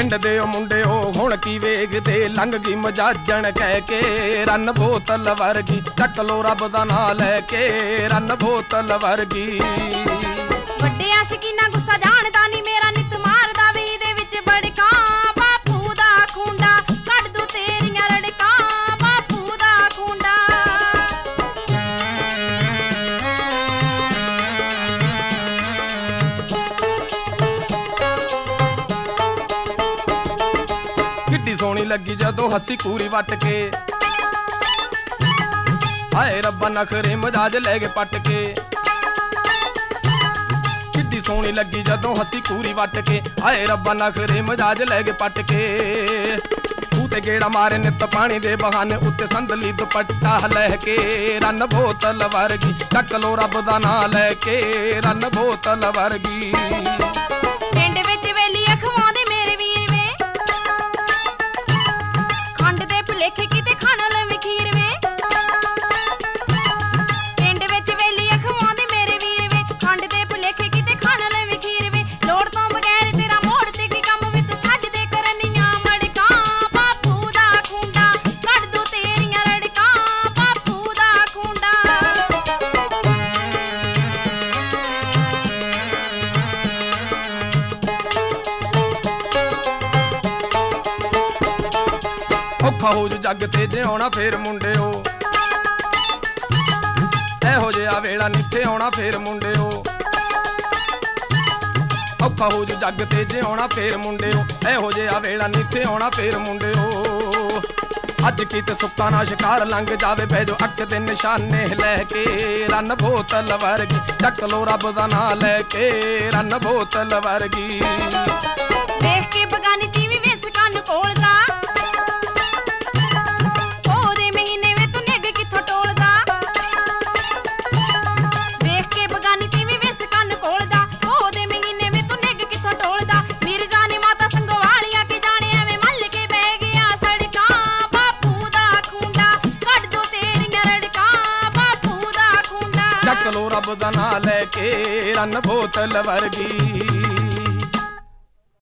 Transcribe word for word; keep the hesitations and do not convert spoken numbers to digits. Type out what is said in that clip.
पिंड दे मुंडे ओ हुण की वेखदे लंघ गई मजाजण कह के रन बोतल वर्गी चक लो रब दा नां लैके रन बोतल वर्गी वड्डे आशिकीना गुस्सा जानदा नी मेरा नित मारदा वी दे विच बड़का बापू दा खूंडा कढ दू तेरियां रड़का बापू दा खूंडा किड्डी सोहनी लगी जदों हसी कूरी वट के हाय रब्बा नखरे मजाज लै गए पट के किड्डी सोहनी लगी जदों हसी कूरी वट के हाय रब्बा नखरे मजाज लै गए पट के तू ते गेड़ा मारे नित पानी दे बहाने उत्ते संदली दुपट्टा लहके रन बोतल वर्गी चक लो रब दा नां लैके रन बोतल वर्गी पिंड विच वेली अखवांदे मेरे वीर वे खंड दे भुलेखे किते खाण लवे खीर वे पिंड विच वेली अखवांदे मेरे वीर वे खंड दे भुलेखे किते खाण लवे खीर वे लोड़ तो बगैर तेरा मोड़ ते की कम विच छड्ड दे करनियां मड़का बापू दा खूंडा कढ दू तेरियां रड़का बापू दा खूंडा औखा हो जू जग ते जे आउणा फेर मुंडिओ एहो जिहा वेला निथे आउणा फेर मुंडिओ औखा हो जू जग ते जे आउणा फेर मुंडिओ एहो जिहा वेला निथे आउणा फेर मुंडिओ अज किते सुक्का ना शिकार लंघ जावे बैजो अख दे निशाने लैके रन बोतल वर्गी चक लो रब दा नां लैके रन बोतल वर्गी देख के बगानी तीवी विस कंन कोलदा ओदे महीने वे तू निग किथों टोलदा देख के बगानी तीवी विस कंन कोलदा ओदे महीने वे तू निग किथों टोलदा मिर्जा ने माता संगवालिया के जाने एवें मल के बह गया सड़का बापू दा खूंडा कढ दो तेरियां रड़का बापू दा खूंडा चक लो रब दा नां लैके रन बोतल वर्गी।